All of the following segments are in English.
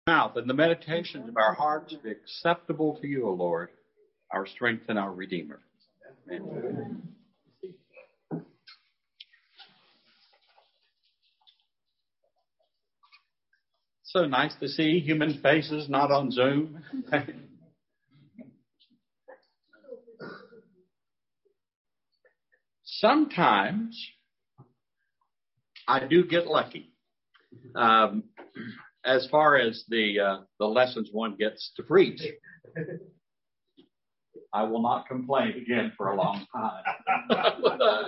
Mouth and the meditations of our hearts be acceptable to you, O Lord, our strength and our Redeemer. Amen. So nice to see human faces, not on Zoom. Sometimes I do get lucky. As far as the lessons one gets to preach. I will not complain again for a long time.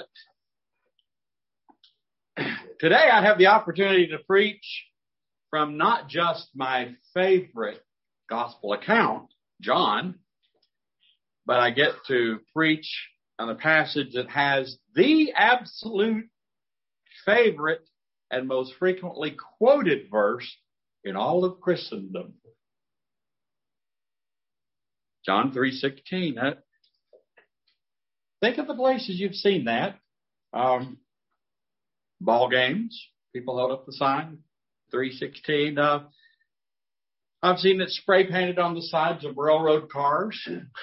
Today I have the opportunity to preach from not just my favorite gospel account, John, but I get to preach on a passage that has the absolute favorite and most frequently quoted verse in all of Christendom. John 3:16. Think of the places you've seen that. Ball games. People hold up the sign. 3:16. I've seen it spray painted on the sides of railroad cars.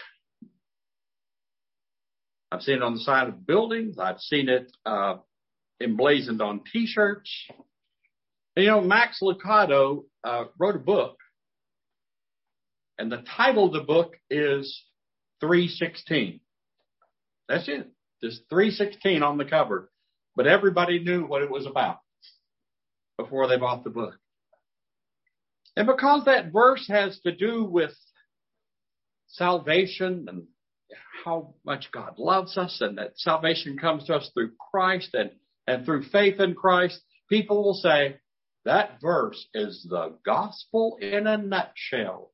I've seen it on the side of buildings. I've seen it emblazoned on T-shirts. You know, Max Lucado wrote a book, and the title of the book is 3:16. That's it. Just 3:16 on the cover. But everybody knew what it was about before they bought the book. And because that verse has to do with salvation and how much God loves us, and that salvation comes to us through Christ and through faith in Christ, people will say, that verse is the gospel in a nutshell.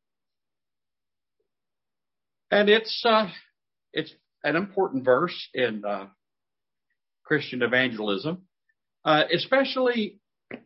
And it's an important verse in Christian evangelism, especially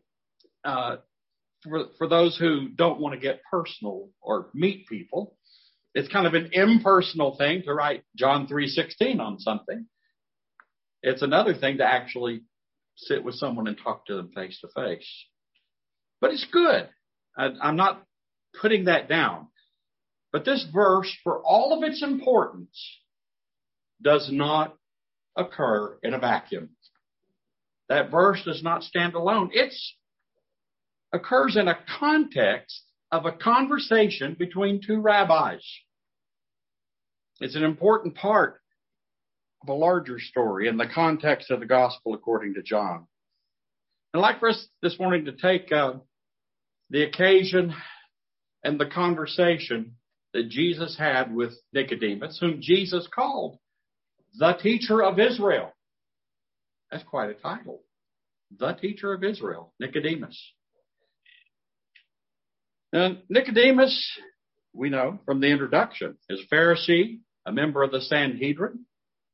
for those who don't want to get personal or meet people. It's kind of an impersonal thing to write John 3:16 on something. It's another thing to actually sit with someone and talk to them face to face. But it's good. I'm not putting that down. But this verse, for all of its importance, does not occur in a vacuum. That verse does not stand alone. It occurs in a context of a conversation between two rabbis. It's an important part of a larger story in the context of the gospel according to John. I'd like for us this morning to take the occasion and the conversation that Jesus had with Nicodemus, whom Jesus called the teacher of Israel. That's quite a title. The teacher of Israel, Nicodemus. And Nicodemus, we know from the introduction, is a Pharisee, a member of the Sanhedrin.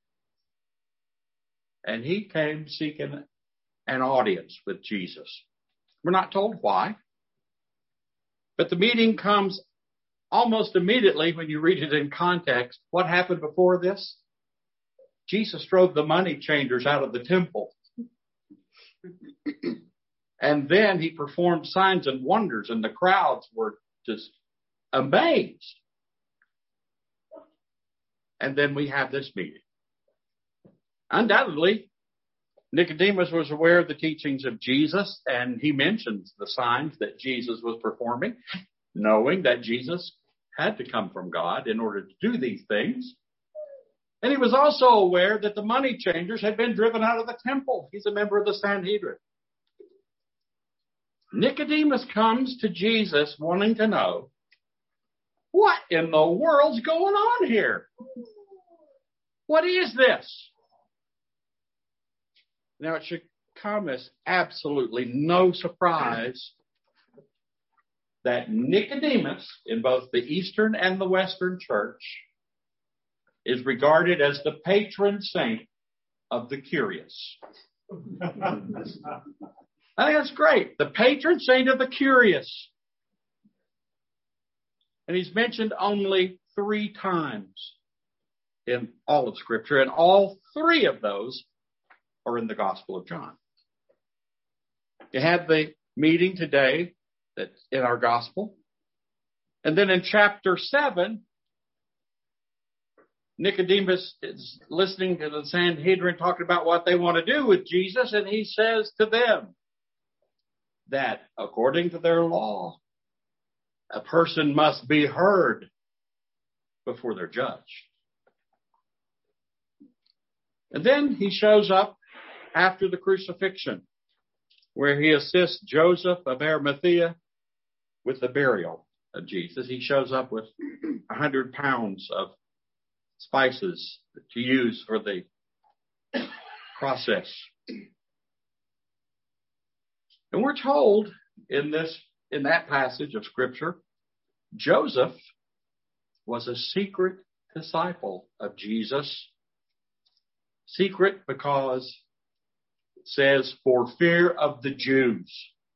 And he came seeking an audience with Jesus. We're not told why. But the meeting comes almost immediately when you read it in context. What happened before this? Jesus drove the money changers out of the temple. And then he performed signs and wonders, and the crowds were just amazed. And then we have this meeting. Undoubtedly, Nicodemus was aware of the teachings of Jesus, and he mentions the signs that Jesus was performing, knowing that Jesus had to come from God in order to do these things. And he was also aware that the money changers had been driven out of the temple. He's a member of the Sanhedrin. Nicodemus comes to Jesus wanting to know, what in the world's going on here? What is this? Now, it should come as absolutely no surprise that Nicodemus, in both the Eastern and the Western church, is regarded as the patron saint of the curious. I think that's great. The patron saint of the curious. And he's mentioned only 3 times in all of Scripture, and all 3 of those are in the Gospel of John. You had the meeting today that's in our Gospel And then in chapter 7, Nicodemus is listening to the Sanhedrin talking about what they want to do with Jesus, and he says to them that according to their law, a person must be heard before they're judged. And then he shows up after the crucifixion, where he assists Joseph of Arimathea with the burial of Jesus. He shows up with 100 pounds of spices to use for the process. And we're told in that passage of Scripture, Joseph was a secret disciple of Jesus. Secret because it says, for fear of the Jews.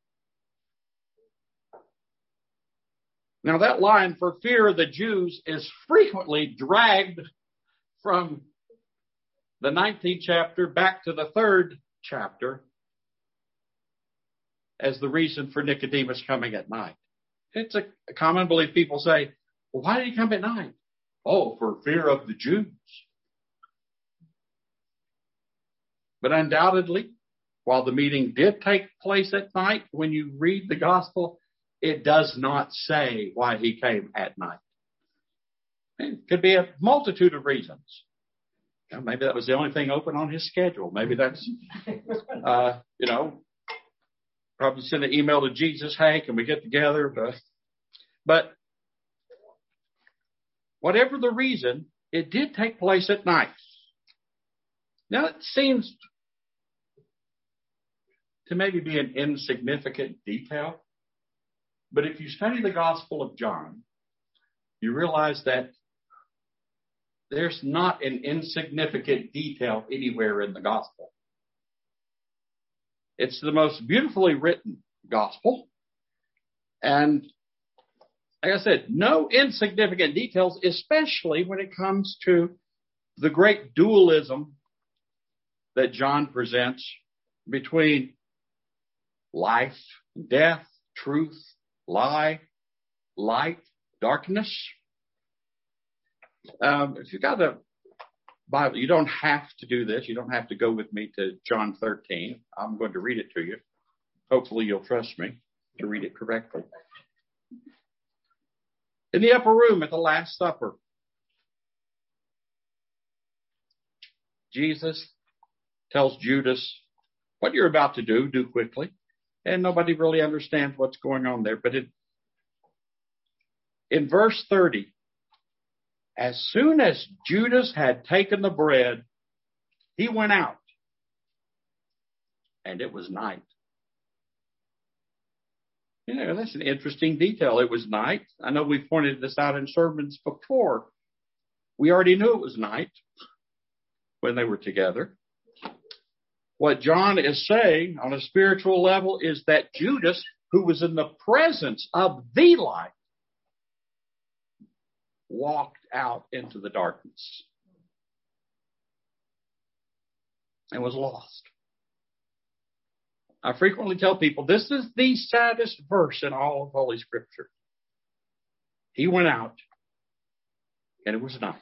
Now that line, for fear of the Jews, is frequently dragged from the 19th chapter back to the 3rd chapter as the reason for Nicodemus coming at night. It's a common belief. People say, well, why did he come at night? Oh, for fear of the Jews. But undoubtedly, while the meeting did take place at night, when you read the gospel, it does not say why he came at night. It could be a multitude of reasons. Maybe that was the only thing open on his schedule. Maybe that's, probably send an email to Jesus, hey, can we get together? But whatever the reason, it did take place at night. Now, it seems to maybe be an insignificant detail, but if you study the Gospel of John, you realize that there's not an insignificant detail anywhere in the Gospel. It's the most beautifully written Gospel. And like I said, no insignificant details, especially when it comes to the great dualism that John presents between life, death, truth, lie, light, darkness. If you've got a Bible, you don't have to do this. You don't have to go with me to John 13. I'm going to read it to you. Hopefully you'll trust me to read it correctly. In the upper room at the Last Supper, Jesus tells Judas, what you're about to do quickly. And nobody really understands what's going on there. But in verse 30, as soon as Judas had taken the bread, he went out. And it was night. That's an interesting detail. It was night. I know we've pointed this out in sermons before. We already knew it was night when they were together. What John is saying on a spiritual level is that Judas, who was in the presence of the light, walked out into the darkness and was lost. I frequently tell people this is the saddest verse in all of Holy Scripture. He went out and it was night.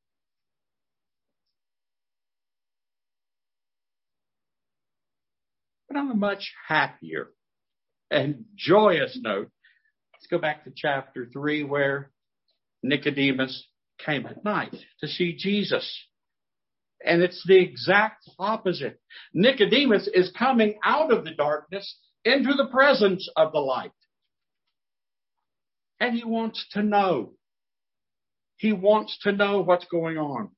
But on a much happier and joyous note, let's go back to chapter 3 where Nicodemus came at night to see Jesus. And it's the exact opposite. Nicodemus is coming out of the darkness into the presence of the light. And he wants to know. He wants to know what's going on.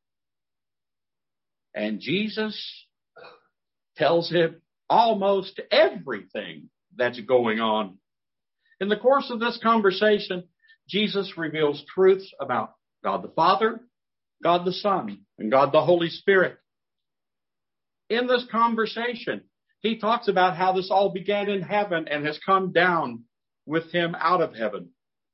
And Jesus tells him almost everything that's going on. In the course of this conversation, Jesus reveals truths about God the Father, God the Son, and God the Holy Spirit. In this conversation, he talks about how this all began in heaven and has come down with him out of heaven.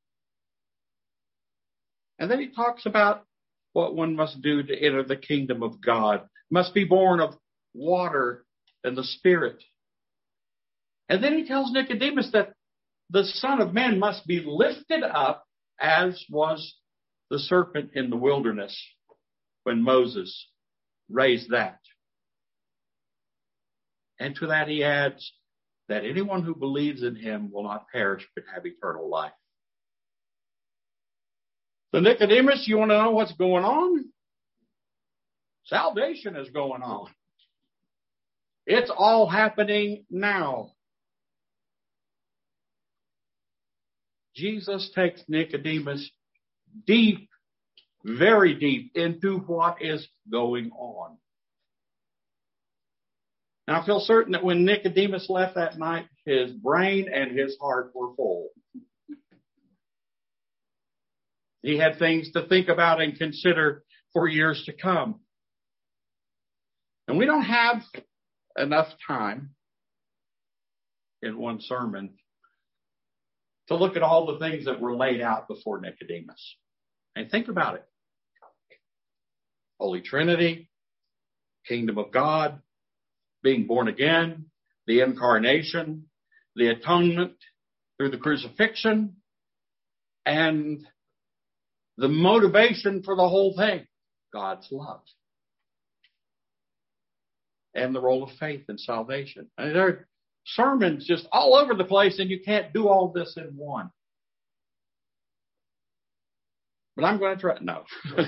And then he talks about what one must do to enter the kingdom of God. Must be born of water and the Spirit. And then he tells Nicodemus that the Son of Man must be lifted up as was the serpent in the wilderness when Moses raised that. And to that he adds that anyone who believes in him will not perish but have eternal life. So Nicodemus, you want to know what's going on? Salvation is going on. It's all happening now. Jesus takes Nicodemus deep, very deep into what is going on. Now I feel certain that when Nicodemus left that night, his brain and his heart were full. He had things to think about and consider for years to come. And we don't have enough time in one sermon to look at all the things that were laid out before Nicodemus. And think about it. Holy Trinity, Kingdom of God, being born again, the incarnation, the atonement through the crucifixion, and the motivation for the whole thing, God's love. And the role of faith in salvation. And there are sermons just all over the place, and you can't do all this in one. But I'm going to try. No.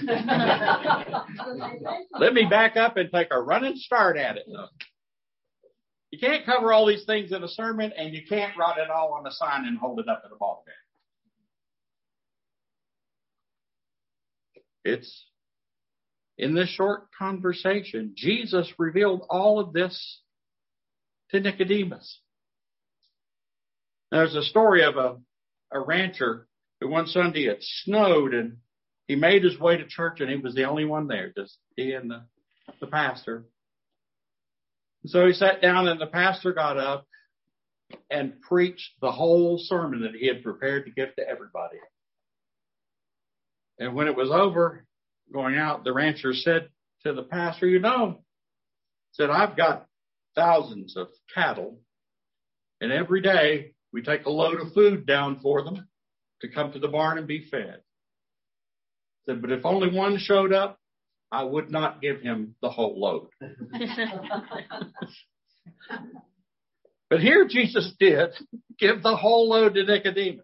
Let me back up and take a running start at it. No. You can't cover all these things in a sermon, and you can't write it all on a sign and hold it up at a ball game. It's in this short conversation, Jesus revealed all of this to Nicodemus. There's a story of a rancher who one Sunday it snowed and he made his way to church and he was the only one there, just he and the pastor. So he sat down and the pastor got up and preached the whole sermon that he had prepared to give to everybody. And when it was over, going out, the rancher said to the pastor, said, I've got thousands of cattle, and every day we take a load of food down for them to come to the barn and be fed. Said, but if only one showed up, I would not give him the whole load. But here Jesus did give the whole load to Nicodemus.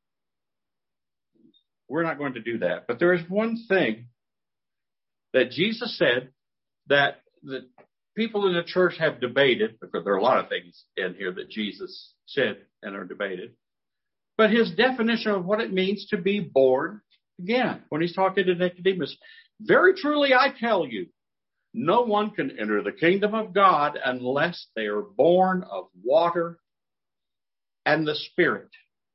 We're not going to do that. But there is one thing that Jesus said that the people in the church have debated, because there are a lot of things in here that Jesus said and are debated. But his definition of what it means to be born again, when he's talking to Nicodemus, very truly I tell you, no one can enter the kingdom of God unless they are born of water and the Spirit.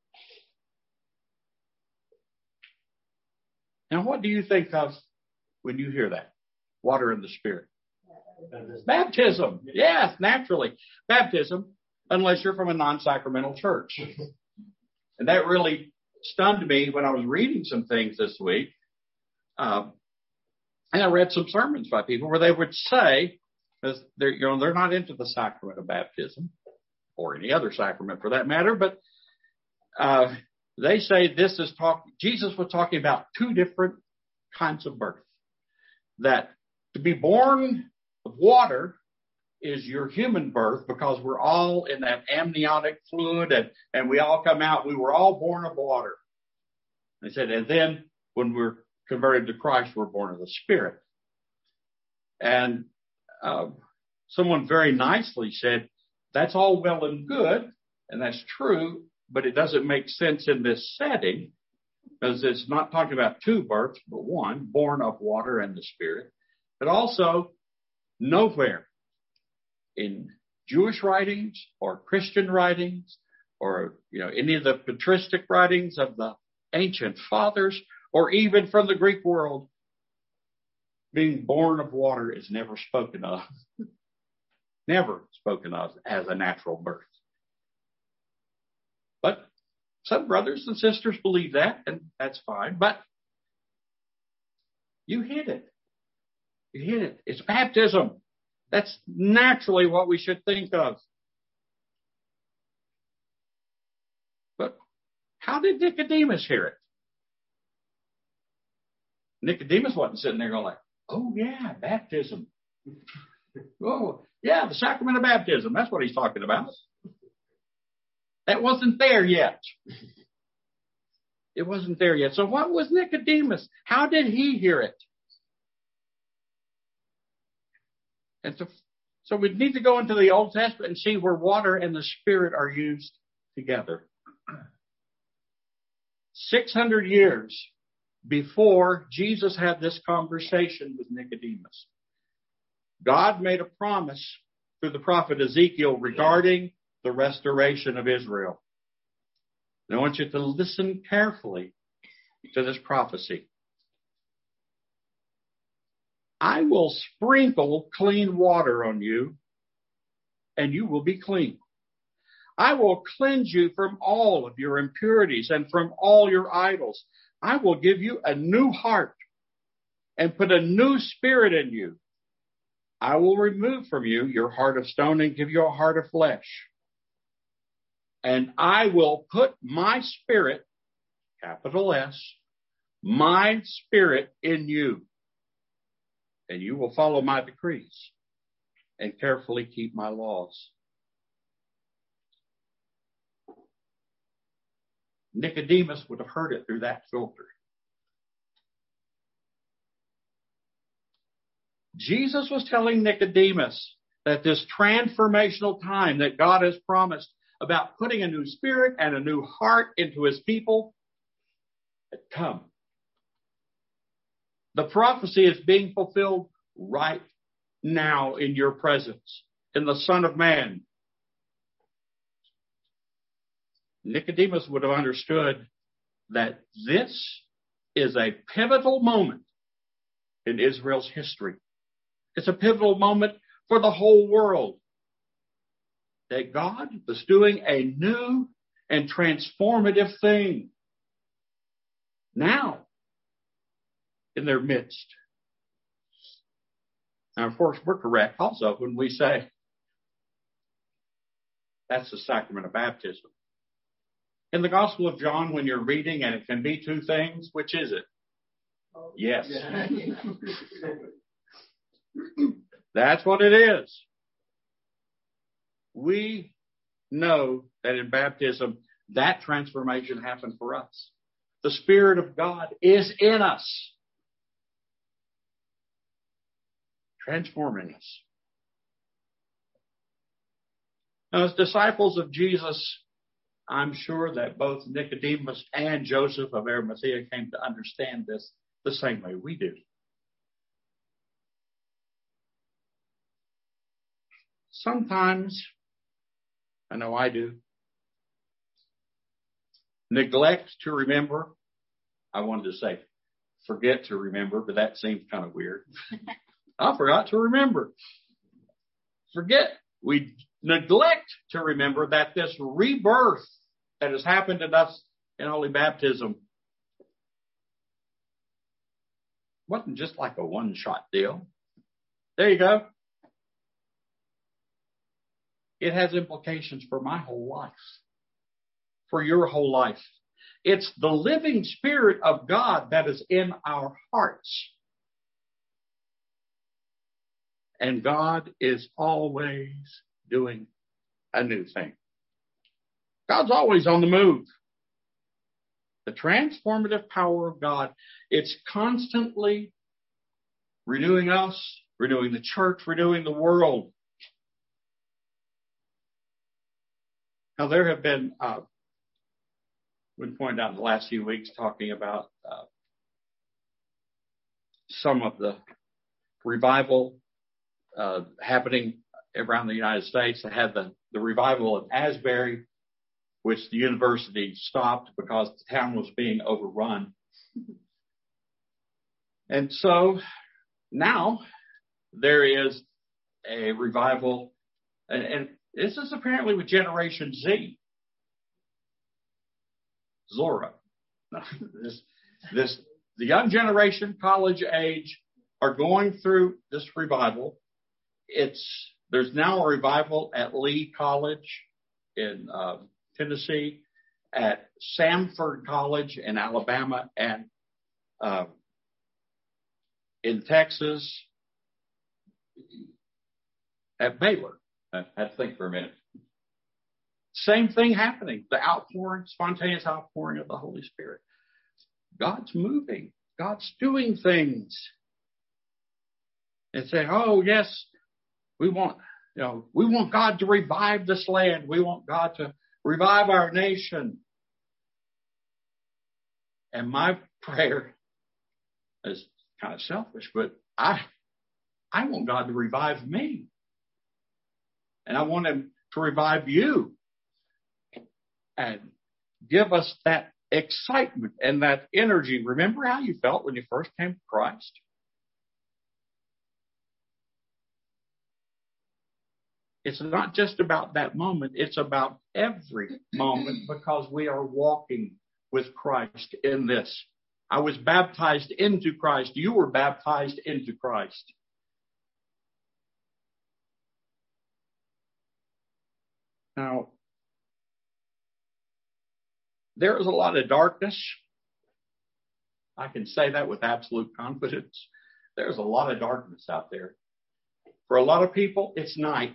Now, what do you think of when you hear that? Water and the Spirit. Baptism. Yes, naturally. Baptism, unless you're from a non-sacramental church. And that really stunned me when I was reading some things this week. And I read some sermons by people where they would say, because they're not into the sacrament of baptism, or any other sacrament for that matter, but they say Jesus was talking about two different kinds of birth. That to be born of water is your human birth, because we're all in that amniotic fluid and we all come out. We were all born of water. They said, and then when we're converted to Christ, we're born of the Spirit. And someone very nicely said, that's all well and good, and that's true, but it doesn't make sense in this setting, because it's not talking about two births, but one, born of water and the Spirit. But also, nowhere in Jewish writings or Christian writings or any of the patristic writings of the ancient fathers, or even from the Greek world, being born of water is never spoken of. Never spoken of as a natural birth. But some brothers and sisters believe that, and that's fine. But you hit it. You hit it. It's baptism. That's naturally what we should think of. But how did Nicodemus hear it? Nicodemus wasn't sitting there going like, oh, yeah, baptism. Oh, yeah, the sacrament of baptism. That's what he's talking about. That wasn't there yet. It wasn't there yet. So what was Nicodemus? How did he hear it? And so we need to go into the Old Testament and see where water and the Spirit are used together. 600 years before Jesus had this conversation with Nicodemus, God made a promise through the prophet Ezekiel regarding the restoration of Israel. And I want you to listen carefully to this prophecy. I will sprinkle clean water on you, and you will be clean. I will cleanse you from all of your impurities and from all your idols. I will give you a new heart and put a new spirit in you. I will remove from you your heart of stone and give you a heart of flesh. And I will put my spirit, capital S, my spirit in you. And you will follow my decrees and carefully keep my laws. Nicodemus would have heard it through that filter. Jesus was telling Nicodemus that this transformational time that God has promised about putting a new spirit and a new heart into his people had come. The prophecy is being fulfilled right now in your presence, in the Son of Man. Nicodemus would have understood that this is a pivotal moment in Israel's history. It's a pivotal moment for the whole world. That God was doing a new and transformative thing now in their midst. Now, of course, we're correct also when we say that's the sacrament of baptism. In the Gospel of John, when you're reading and it can be two things, which is it? Yes. That's what it is. We know that in baptism, that transformation happened for us. The Spirit of God is in us, transforming us. Now, as disciples of Jesus, I'm sure that both Nicodemus and Joseph of Arimathea came to understand this the same way we do. Sometimes, I know I do, neglect to remember. I wanted to say forget to remember, but that seems kind of weird. I forgot to remember. Forget. We neglect to remember that this rebirth that has happened in us in Holy Baptism wasn't just like a one-shot deal. There you go. It has implications for my whole life, for your whole life. It's the living Spirit of God that is in our hearts. And God is always doing a new thing. God's always on the move. The transformative power of God, it's constantly renewing us, renewing the church, renewing the world. Now, there have been, we pointed out in the last few weeks, talking about some of the revival happening around the United States. I had the revival of Asbury, which the university stopped because the town was being overrun. And so now there is a revival, and this is apparently with Generation Z. Zora. The young generation, college age, are going through this revival. There's now a revival at Lee College in Tennessee, at Samford College in Alabama, and in Texas at Baylor. I had to think for a minute. Same thing happening. The outpouring, spontaneous outpouring of the Holy Spirit. God's moving. God's doing things. And say, oh, yes, we want God to revive this land. We want God to revive our nation. And my prayer is kind of selfish, but I want God to revive me. And I want Him to revive you and give us that excitement and that energy. Remember how you felt when you first came to Christ? It's not just about that moment. It's about every moment, because we are walking with Christ in this. I was baptized into Christ. You were baptized into Christ. Now, there is a lot of darkness. I can say that with absolute confidence. There's a lot of darkness out there. For a lot of people, it's night.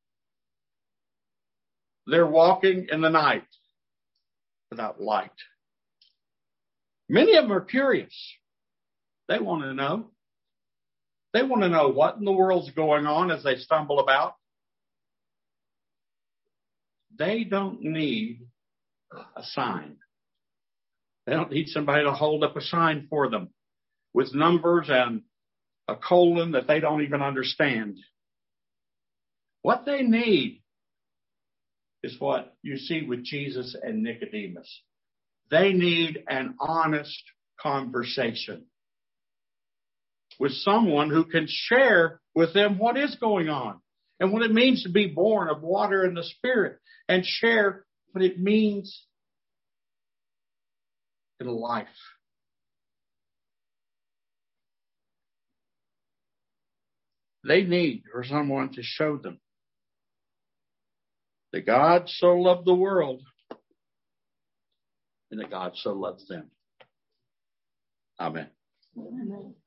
They're walking in the night without light. Many of them are curious. They want to know. They want to know what in the world's going on as they stumble about. They don't need a sign. They don't need somebody to hold up a sign for them with numbers and a colon that they don't even understand. What they need is what you see with Jesus and Nicodemus. They need an honest conversation with someone who can share with them what is going on and what it means to be born of water and the Spirit, and share what it means in life. They need for someone to show them that God so loved the world and that God so loves them. Amen. Amen.